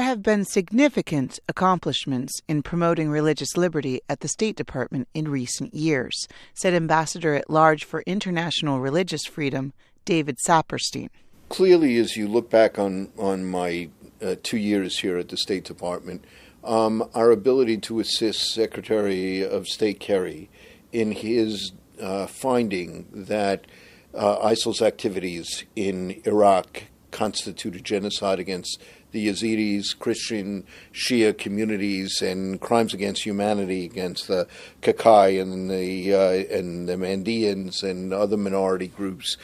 have been significant accomplishments in promoting religious liberty at the State Department in recent years, said Ambassador at Large for International Religious Freedom, David Saperstein. Clearly, as you look back on my 2 years here at the State Department, our ability to assist Secretary of State Kerry in his finding that ISIL's activities in Iraq constituted genocide against the Yazidis, Christian Shia communities, and crimes against humanity against the Kakai and the Mandeans and other minority groups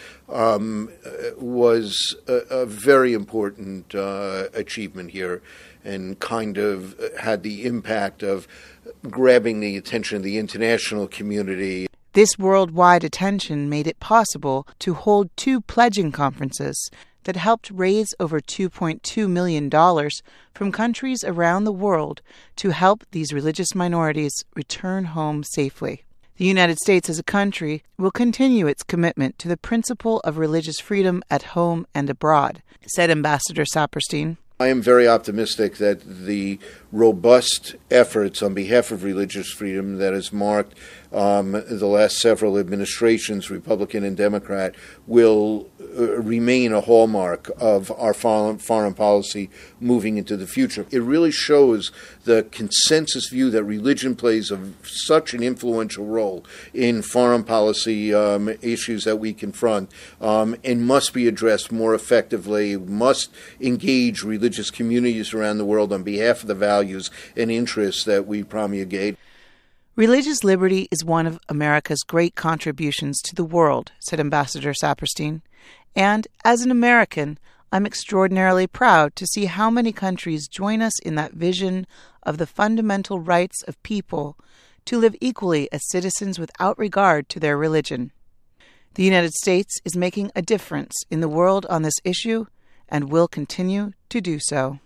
was a very important achievement here, and kind of had the impact of grabbing the attention of the international community. This worldwide attention made it possible to hold 2 pledging conferences that helped raise over $2.2 million from countries around the world to help these religious minorities return home safely. The United States as a country will continue its commitment to the principle of religious freedom at home and abroad, said Ambassador Saperstein. I am very optimistic that the robust efforts on behalf of religious freedom that has marked the last several administrations, Republican and Democrat, will remain a hallmark of our foreign policy moving into the future. It really shows the consensus view that religion plays such an influential role in foreign policy issues that we confront, and must be addressed more effectively, must engage religious communities around the world on behalf of the values and interests that we promulgate. Religious liberty is one of America's great contributions to the world, said Ambassador Saperstein. And as an American, I'm extraordinarily proud to see how many countries join us in that vision of the fundamental rights of people to live equally as citizens without regard to their religion. The United States is making a difference in the world on this issue and will continue to do so.